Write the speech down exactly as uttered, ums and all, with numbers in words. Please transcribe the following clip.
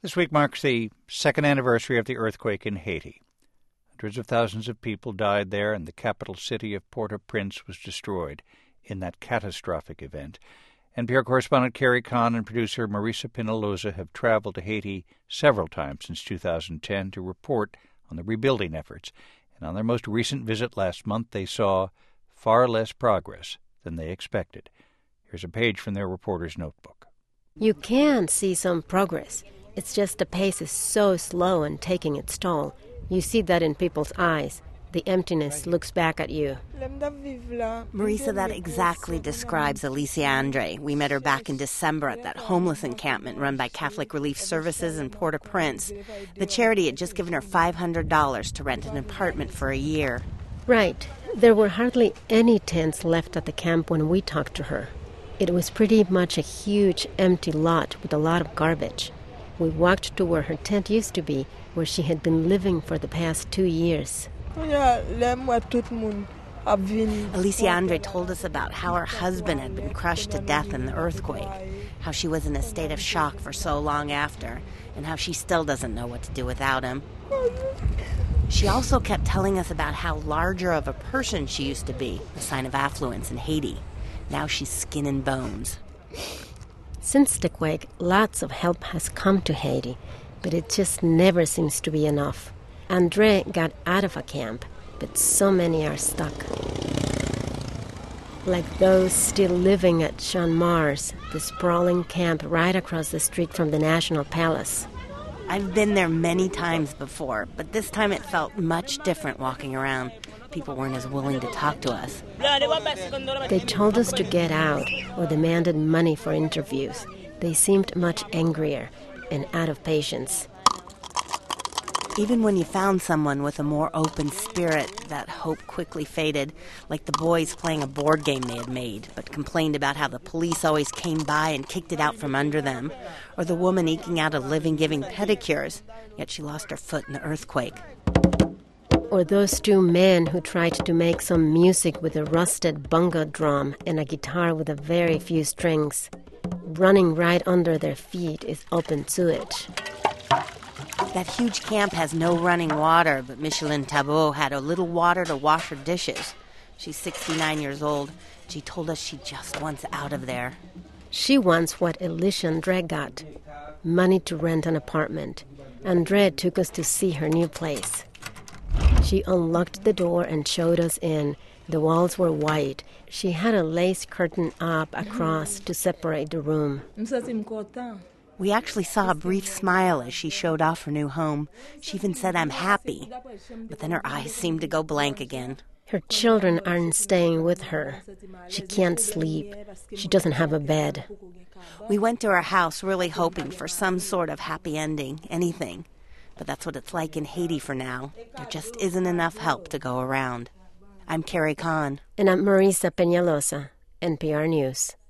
This week marks the second anniversary of the earthquake in Haiti. Hundreds of thousands of people died there, and the capital city of Port-au-Prince was destroyed in that catastrophic event. N P R correspondent Carrie Kahn and producer Marisa Penaloza have traveled to Haiti several times since two thousand ten to report on the rebuilding efforts. And on their most recent visit last month, they saw far less progress than they expected. Here's a page from their reporter's notebook. You can see some progress. It's just the pace is so slow and taking its toll. You see that in people's eyes. The emptiness looks back at you. Marisa, that exactly describes Alicia Andre. We met her back in December at that homeless encampment run by Catholic Relief Services in Port-au-Prince. The charity had just given her five hundred dollars to rent an apartment for a year. Right. There were hardly any tents left at the camp when we talked to her. It was pretty much a huge empty lot with a lot of garbage. We walked to where her tent used to be, where she had been living for the past two years. Alicia Andre told us about how her husband had been crushed to death in the earthquake, how she was in a state of shock for so long after, and how she still doesn't know what to do without him. She also kept telling us about how larger of a person she used to be, a sign of affluence in Haiti. Now she's skin and bones. Since the quake, lots of help has come to Haiti, but it just never seems to be enough. Andre got out of a camp, but so many are stuck. Like those still living at Champ Mars, the sprawling camp right across the street from the National Palace. I've been there many times before, but this time it felt much different walking around. People weren't as willing to talk to us. They told us to get out or demanded money for interviews. They seemed much angrier and out of patience. Even when you found someone with a more open spirit, that hope quickly faded, like the boys playing a board game they had made, but complained about how the police always came by and kicked it out from under them, or the woman eking out a living giving pedicures, yet she lost her foot in the earthquake. Or those two men who tried to make some music with a rusted bongo drum and a guitar with a very few strings. Running right under their feet is open sewage. That huge camp has no running water, but Micheline Tabot had a little water to wash her dishes. She's sixty-nine years old. She told us she just wants out of there. She wants what Alicia Andre got, money to rent an apartment. Andre took us to see her new place. She unlocked the door and showed us in. The walls were white. She had a lace curtain up across to separate the room. We actually saw a brief smile as she showed off her new home. She even said, "I'm happy." But then her eyes seemed to go blank again. Her children aren't staying with her. She can't sleep. She doesn't have a bed. We went to her house really hoping for some sort of happy ending, anything. But that's what it's like in Haiti for now. There just isn't enough help to go around. I'm Carrie Kahn. And I'm Marisa Penaloza, N P R News.